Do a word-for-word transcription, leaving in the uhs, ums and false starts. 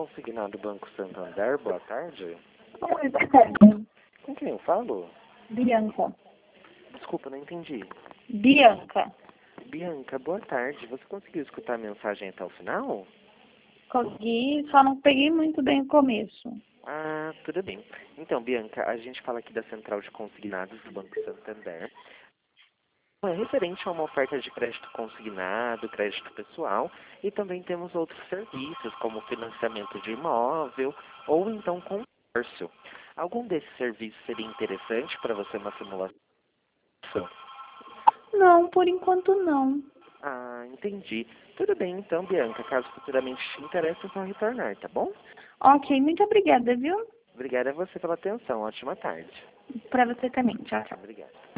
Consignado Banco Santander, boa tarde. Oi, boa tarde. Com quem eu falo? Bianca. Desculpa, não entendi. Bianca. Bianca, boa tarde. Você conseguiu escutar a mensagem até o final? Consegui, só não peguei muito bem o começo. Ah, tudo bem. Então, Bianca, a gente fala aqui da Central de Consignados do Banco Santander. É referente a uma oferta de crédito consignado, crédito pessoal, e também temos outros serviços, como financiamento de imóvel ou então consórcio. Algum desses serviços seria interessante para você na simulação? Não, por enquanto não. Ah, entendi. Tudo bem, então, Bianca. Caso futuramente te interesse, é só retornar, tá bom? Ok, muito obrigada, viu? Obrigada a você pela atenção. Ótima tarde. Pra você também. Tchau, tchau. Obrigado.